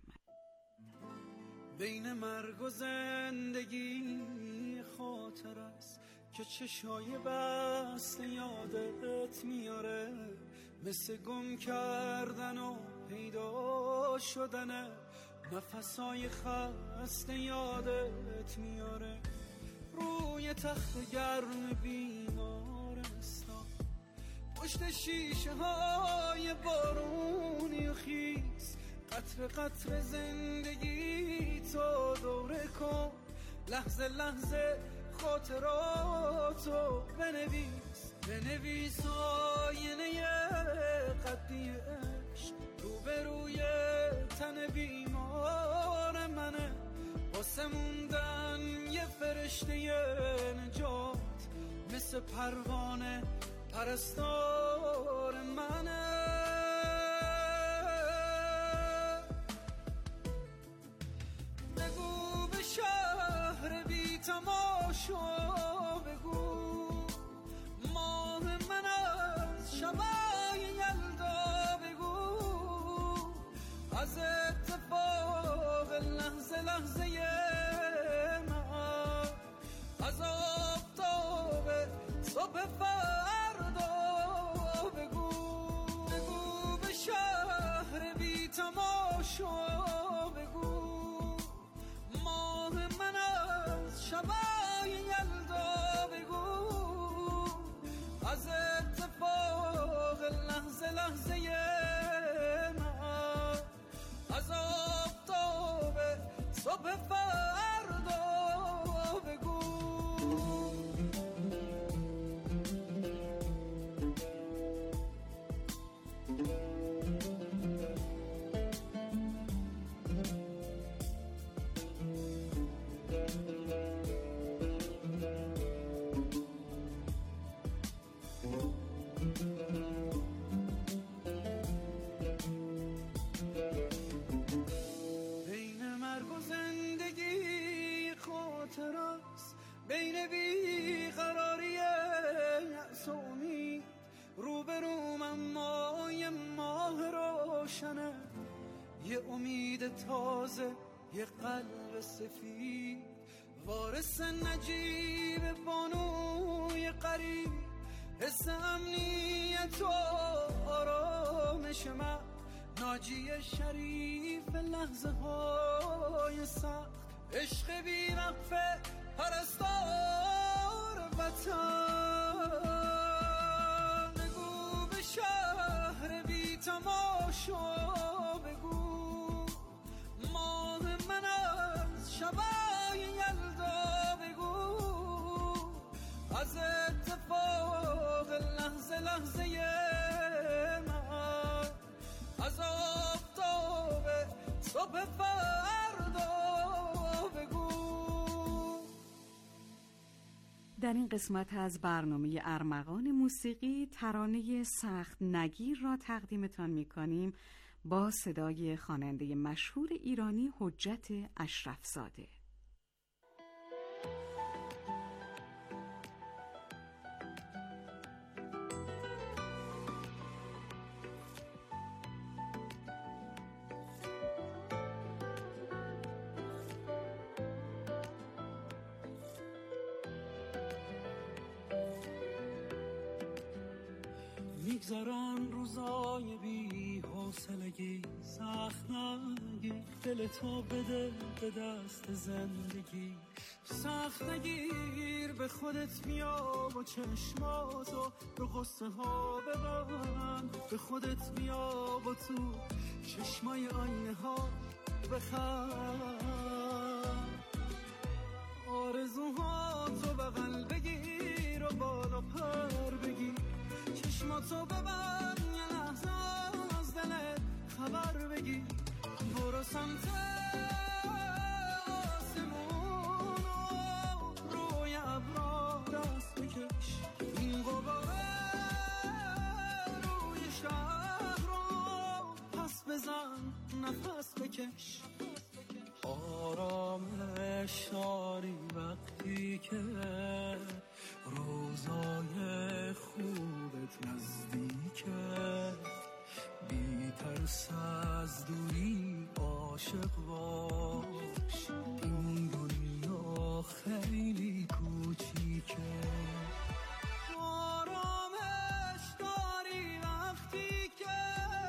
بین مرگ و زندگی خاطر است که چشای بسته یادت میاره، مثل گم کردن و پیدا شدن نفسای خسته یادت میاره، روی تخت گرم بیمارستان پشت شیشه های بارونی و خیس، قطر قطر زندگی تو دوره کن، لحظه لحظه خاطراتو بنویس، بنویس آینه قدی عشق رو به روی بیمار منه، واسه موندن یه فرشته نجات، مثل پروانه پرستار منه. بگو به شهر بی تماشا، بگو ماه من از شبای یلدا، بگو از اتفاق لحظه لحظه من، از آفتاب صبح فردا، بگو بگو به شهر بی تماشا، بگو ماه من از شبای یلدا، بگو از اتفاق لحظه لحظه من، از آفتاب صبح فردا، بگو. بین مرگ و زندگی خاطرست، بین بیقراری یأس و امید، روبروم اما یه ماه روشنه، یه امید تازه، یه قلب سفید، وارث نجیب بانوی قریب، حس امنیت و آرامش من، ناجی شریف لحظه های سخت، عشق بی وقفه پرستار وطن. بگو به شهر بی تماشا، بگو ماه من از شبای یلدا، بگو از اتفاق لحظه لحظه من، از آفتاب صبح فردا، بگو. در این قسمت از برنامه ارمغان موسیقی ترانه سخت نگیر را تقدیمتان می کنیم با صدای خواننده مشهور ایرانی حجت اشرفزاده. میگذرن روزای بی حوصلگی، سخت نگیر دل تو بده به دست زندگی، سخت نگیر به خودت بیا و چشماتو به قصه ها ببند، به خودت بیا و تو چشمای آینه ها بخند، آرزوهاتو بغل بگیر و بالا پر بگیر، چشماتو ببند یه لحظه از دلت خبر بگیر، برو سمت آسمون و روی ابرا دست بکش، این غباره روی شهر رو پس بزن نفس بکش، آرامش داری وقتی که روزای خوبت نزدیکه، بی ترس از دوری عاشق باش، این دنیا خیلی کوچیکه، آرامش داری وقتی که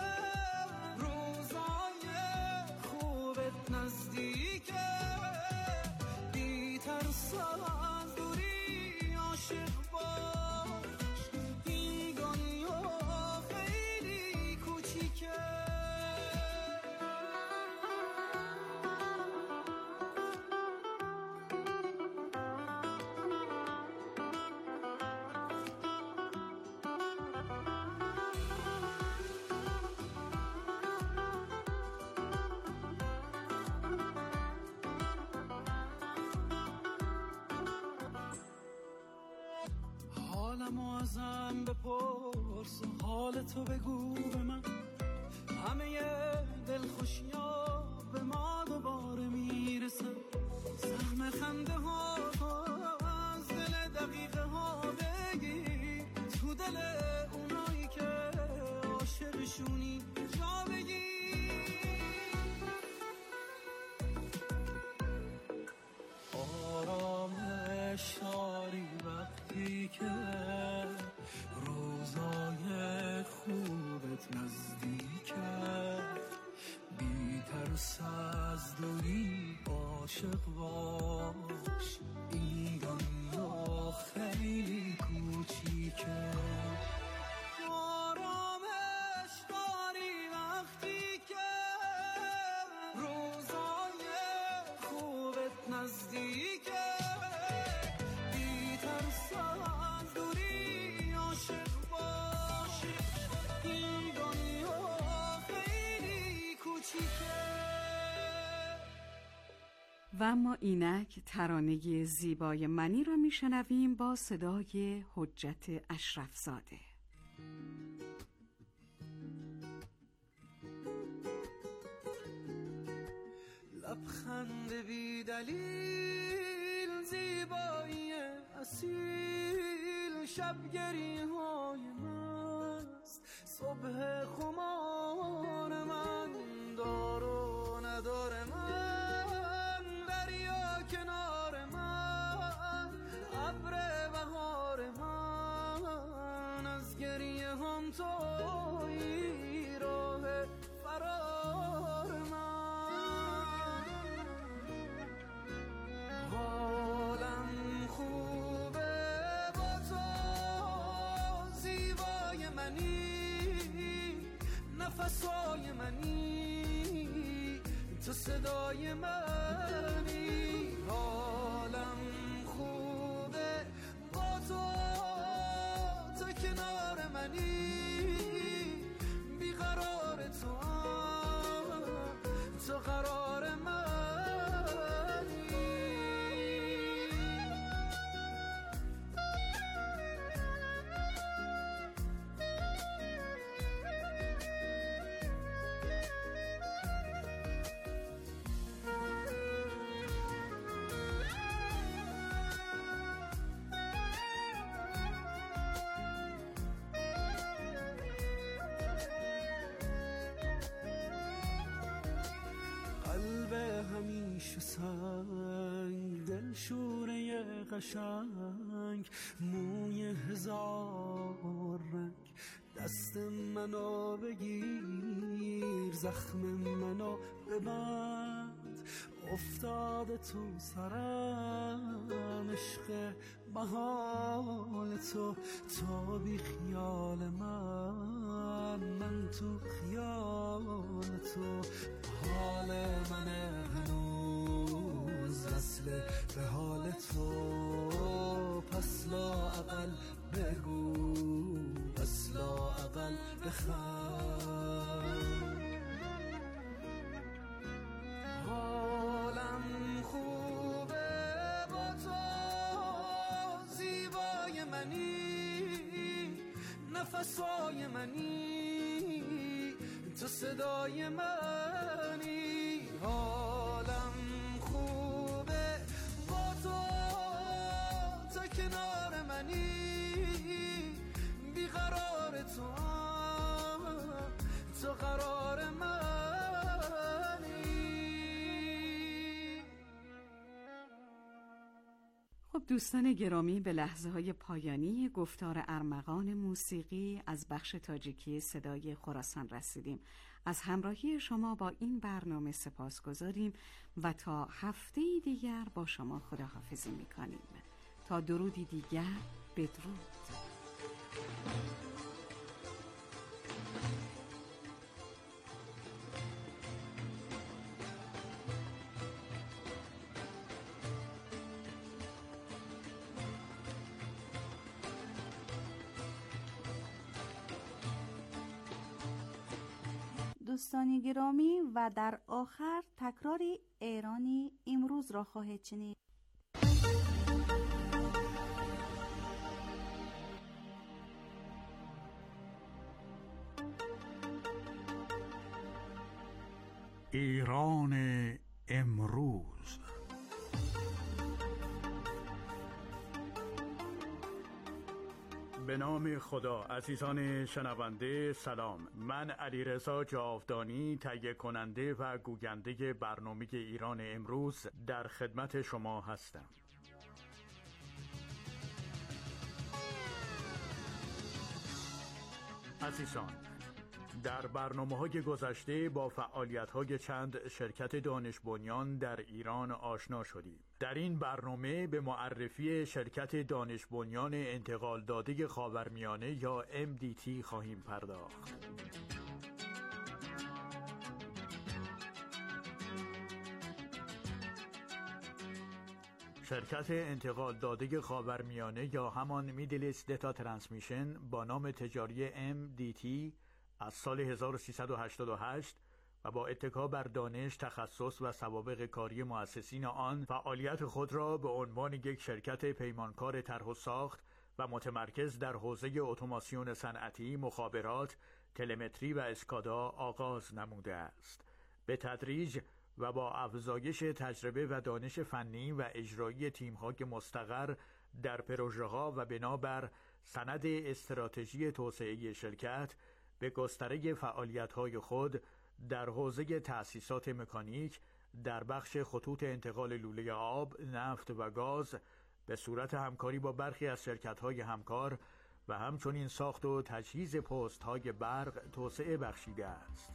روزای خوبت نزدیکه، بی ترس از دوری عاشق باش، این دنیا خیلی کوچیکه. حالم و ازم بپرس، حال تو بگو به من، همه دلخوشی‌ها به ما دوباره میرسن، سهم خنده ها از دل دقیقه ها بگیر، تو دل اونایی که عاشقشونی جا بگیر. آرامش داری وقتی که روزای خوبت نزدیکه، بی ترس از دوری عاشق باش، این دنیا خیلی کوچیکه. آرامش داری وقتی که روزای خوبت نزدیکه، بی ترس از دوری عاشق باش، این دنیا خیلی کوچیکه. و اما اینک ترانه زیبای منی را میشنویم با صدای حجت اشرفزاده. لبخند بی دلیل، زیبایی اصیل، شبگری های مست، صبح خمار من، دار و ندار من، دریا کنار من، ابر بهار من، از گریه هم تویی راه فرار من. حالم خوبه با تو، زیبای منی، نفسای منی، تو صدای منی. حالم خوبه با تو، تو کنار منی، بیقرار تو هم، تو قرار منی. قلب همیشه سنگ، دل شوره قشنگ، موی هزار رنگ، دست منو بگیر، زخم منو ببند، افتاده تو سرم عشق محال تو، تو بی خیال من، من تو خیال تو. حال من هنوز وصله به حال تو، پس لااقل بگو، پس لااقل بخند. حالم خوبه با تو، زیبای منی، نفسای منی، تو صدای منی. حالم خوبه با تو، تو کنار منی، بیقرار تو هم، تو قرار منی. خب دوستان گرامی، به لحظه های پایانی گفتار ارمغان موسیقی از بخش تاجیکی صدای خراسان رسیدیم. از همراهی شما با این برنامه سپاسگزاریم و تا هفته دیگر با شما خداحافظی میکنیم. تا درودی دیگر، بدرود. دوستان گرامی، و در آخر تکراری ایرانی امروز را خواهید شنید. ایران امروز. به نام خدا. عزیزان شنونده سلام. من علیرضا جاودانی، تهیه کننده و گوینده برنامه ایران امروز در خدمت شما هستم. عزیزان، در برنامه‌های گذشته با فعالیت‌های چند شرکت دانش بنیان در ایران آشنا شدیم. در این برنامه به معرفی شرکت دانش بنیان انتقال داده خاورمیانه یا ام دی تی خواهیم پرداخت. شرکت انتقال داده خاورمیانه یا همان میدل ایست دیتا ترانسمیشن با نام تجاری ام دی تی از سال هزار و سیصد و هشتاد و هشت و با اتکا بر دانش، تخصص و سوابق کاری مؤسسین آن فعالیت خود را به عنوان یک شرکت پیمانکار طرح و ساخت و متمرکز در حوزه اتوماسیون صنعتی، مخابرات، تلمتری و اسکادا آغاز نموده است. به تدریج و با افزایش تجربه و دانش فنی و اجرایی تیم‌های مستقر در پروژه‌ها و بنابر سند استراتژی توسعه شرکت به گستره فعالیت‌های خود در حوزه تأسیسات مکانیک در بخش خطوط انتقال لوله آب، نفت و گاز به صورت همکاری با برخی از شرکت‌های همکار و همچنین ساخت و تجهیز پست‌های برق توسعه بخشیده است.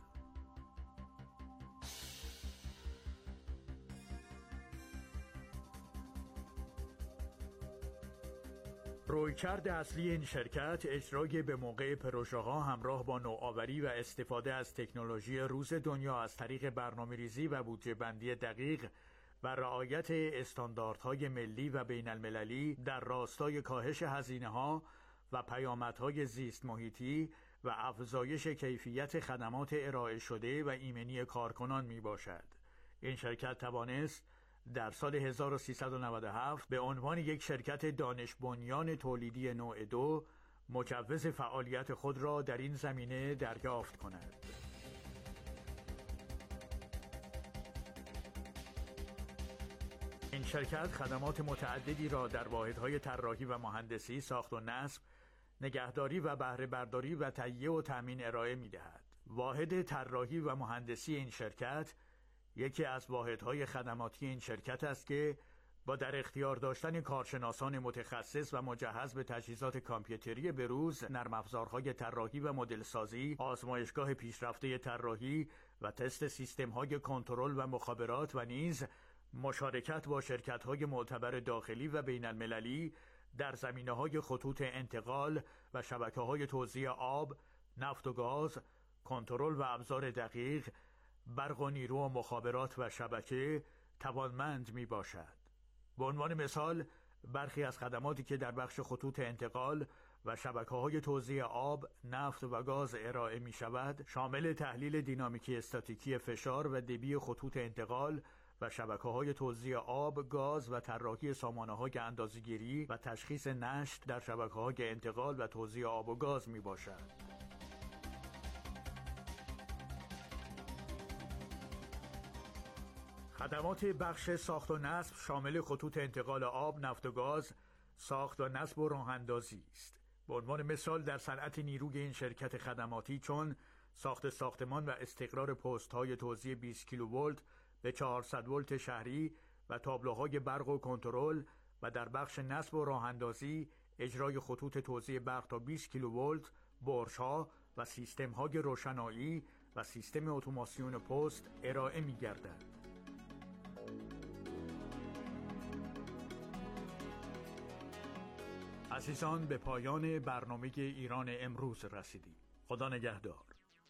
رویکرد اصلی این شرکت اجرای به موقع پروژه‌ها همراه با نوآوری و استفاده از تکنولوژی روز دنیا از طریق برنامه‌ریزی و بودجه بندی دقیق و رعایت استانداردهای ملی و بین المللی در راستای کاهش هزینه‌ها و پیامدهای زیست محیطی و افزایش کیفیت خدمات ارائه شده و ایمنی کارکنان می باشد. این شرکت توانست در سال هزار و سیصد و نود و هفت به عنوان یک شرکت دانش بنیان تولیدی نوع دو مجوز فعالیت خود را در این زمینه دریافت کند. این شرکت خدمات متعددی را در واحدهای طراحی و مهندسی، ساخت و نصب، نگهداری و بهره برداری و تهیه و تامین ارائه می‌دهد. واحد طراحی و مهندسی این شرکت یکی از واحدهای خدماتی این شرکت است که با در اختیار داشتن کارشناسان متخصص و مجهز به تجهیزات کامپیوتری بروز، نرم افزارهای طراحی و مدل سازی، آزمایشگاه پیشرفته طراحی و تست سیستم‌های کنترل و مخابرات و نیز مشارکت با شرکت‌های معتبر داخلی و بین المللی در زمینه‌های خطوط انتقال و شبکه‌های توزیع آب، نفت و گاز، کنترل و ابزار دقیق، برق و نیرو و مخابرات و شبکه توانمند می باشد. به عنوان مثال، برخی از خدماتی که در بخش خطوط انتقال و شبکه‌های توزیع آب، نفت و گاز ارائه می شود، شامل تحلیل دینامیکی استاتیکی فشار و دبی خطوط انتقال و شبکه‌های توزیع آب، گاز و طراحی سامانه‌های اندازه‌گیری و تشخیص نشت در شبکه‌های انتقال و توزیع آب و گاز می باشد. خدمات بخش ساخت و نصب شامل خطوط انتقال آب، نفت و گاز، ساخت و نصب و راه‌اندازی است. به عنوان مثال در صنعت نیروی این شرکت خدماتی چون ساخت ساختمان و استقرار پست‌های توزیع بیست کیلوولت به چهارصد ولت شهری و تابلوهای برق و کنترل و در بخش نصب و راه‌اندازی اجرای خطوط توزیع برق تا بیست کیلوولت، برج‌ها و سیستم‌های روشنایی و سیستم اتوماسیون پست ارائه می‌گردد. عزیزان، به پایان برنامه ایران امروز رسیدیم. خدا نگهدار.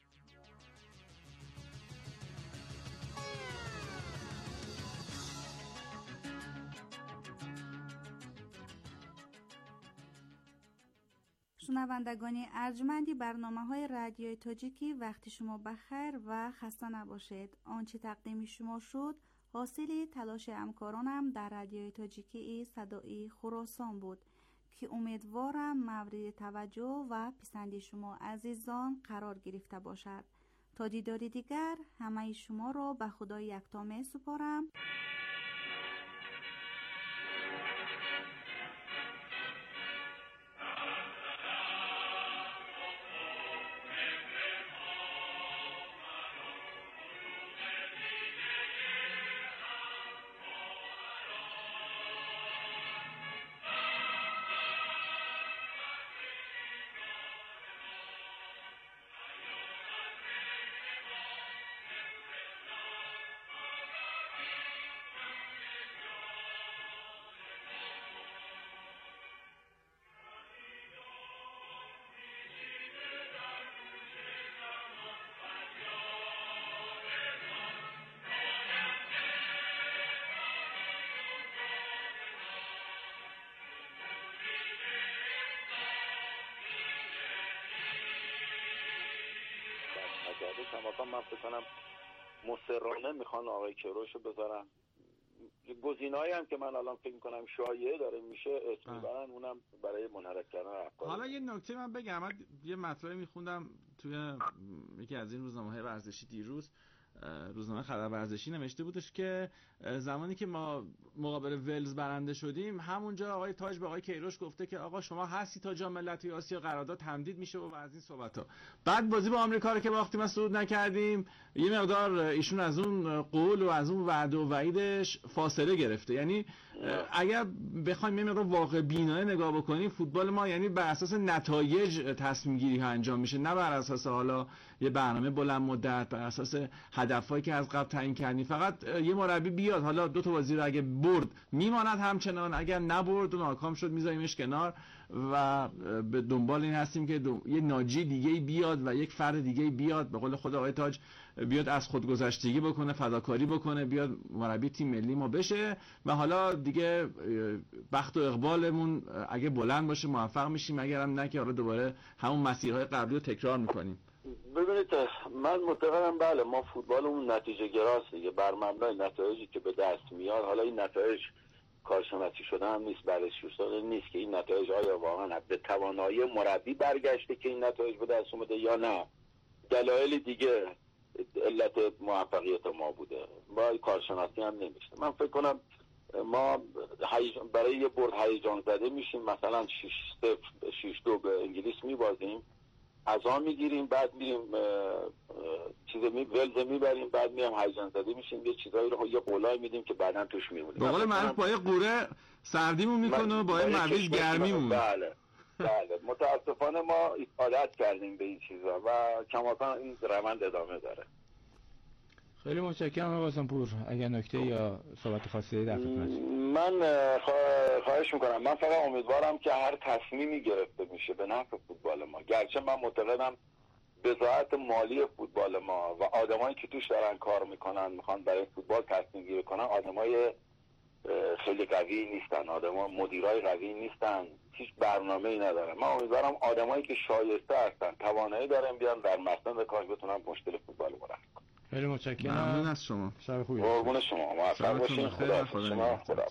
شنوندگان ارجمندی، برنامه‌های رادیوی تاجیکی وقتی شما بخیر و خسته نباشید. آنچه تقدیم شما شد حاصل تلاش همکارانم در رادیوی تاجیکی صدای خراسان بود که امیدوارم مورد توجه و پسند شما عزیزان قرار گرفته باشد. تا دیداری دیگر همه شما را به خدای یکتا می سپارم. کماکان من فکر کنم مصرانه میخوان آقای کیروش رو بذارن. گزینه‌ای هم که من الان فکر میکنم شایعه داره میشه اسم میبرن، اونم برای منحرف کردن افکار. حالا یه نکته من بگم، من یه مطلبی میخوندم توی یکی از این روزنامه‌های ورزشی دیروز، روزنامه خبر ورزشی نوشته بودش که زمانی که ما مقابل ولز برنده شدیم، همونجا آقای تاج به آقای کیروش گفته که آقا شما هستی تا جام ملت‌های آسیا قرارداد تمدید میشه و از این صحبت‌ها. بعد بازی با آمریکا رو که باختیم و صعود نکردیم، یه مقدار ایشون از اون قول و از اون وعده و وعیدش فاصله گرفته. یعنی اگر بخوایم یه مقدار واقع بینانه نگاه بکنیم، فوتبال ما یعنی بر اساس نتایج تصمیم گیری ها انجام میشه، نه بر اساس حالا یه برنامه بلند مدت، بر اساس هدفایی که از قبل تعیین کردیم. فقط یه مربی بیاد، حالا دو تا بازی رو اگه برد میماند همچنان، اگر نبرد و ناکام شد میذاریمش کنار و به دنبال این هستیم که دو... یه ناجی دیگه بیاد و یک فرد دیگه بیاد، به قول خود آقای تاج بیاد از خودگذشتگی بکنه، فداکاری بکنه، بیاد مربی تیم ملی ما بشه و حالا دیگه بخت و اقبالمون اگه بلند باشه موفق میشیم، اگرم نه که حالا دوباره همون مسیرهای قبلی رو تکرار میکنیم. ببینید من معتقدم بله ما فوتبالمون نتیجه گراست دیگه، بر مبنای نتایجی که به دست میاد. حالا این نتایج کارشناسی شده هم نیست، بررسی شده نیست که این نتایج آیا واقعا به توانایی مربی برگشته که این نتایج به دست اومده یا نه دلایل دیگه علت موفقیت ما بوده. با کارشناسی هم نمیشه. من فکر کنم ما برای یه برد هیجان زده میشیم، مثلا شش صفر شش دو به انگلیس میبازیم، از آن میگیریم، بعد میریم چیز می ولز میبریم، بعد میام هیجان زده میشیم، یه چیزایی رو یه قولای میدیم که بعداً توش میمونیم. به قول معروف با یه قوره سردیمون میکنه و با یه مریض گرمیمون. بله بله متاسفانه ما عادت کردیم به این چیزا و کماکان این روند ادامه داره. خیلی متشکرم آقای قاسم‌پور. اگر نکته یا صحبت خاصی در خدمتتون. من خواهش میکنم، من فقط امیدوارم که هر تصمیمی گرفته میشه به نفع فوتبال ما، گرچه من معتقدم بضاعت مالی فوتبال ما و آدمایی که توش دارن کار میکنن میخوان برای فوتبال تصمیم گیری کنن آدمای خیلی قوی نیستن، آدما مدیرای قوی نیستن، هیچ برنامه‌ای ندارن. من امیدوارم آدمایی که شایسته هستن، توانایی دارن، بیان در مسند کار بتونن مشکل فوتبال ما حل کنن. خیلی متشکرم. ممنون از شما. شب خوبی. قربون شما. موفق باشین. خدا شما. خدا.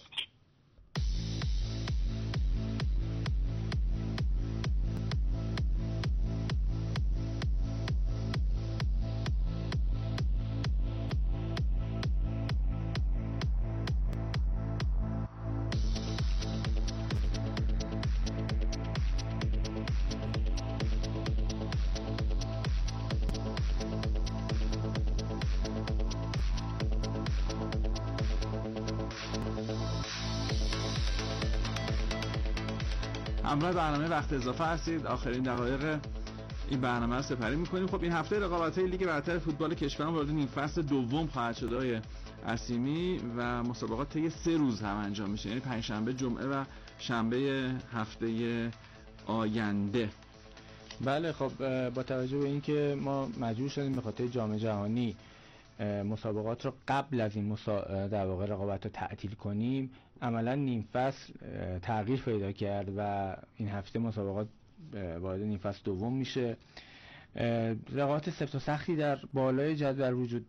همراه برنامه وقت اضافه هستید. آخرین دقایق این برنامه رو سپری می‌کنیم. خب این هفته رقابت‌های لیگ برتر فوتبال کشورمون وارد نیم فصل دوم خواهد شد آقای عصیمی و مسابقات طی سه روز هم انجام میشه، یعنی پنجشنبه، جمعه و شنبه هفته آینده. بله خب با توجه به اینکه ما مجبور شدیم به خاطر جام جهانی مسابقات رو قبل از این مسا... در واقع رقابت رو تعطیل کنیم، عملا نیم فصل تغییر پیدا کرد و این هفته مسابقات وارد نیم فصل دوم میشه. رقابت سفت و سختی در بالای جدول وجود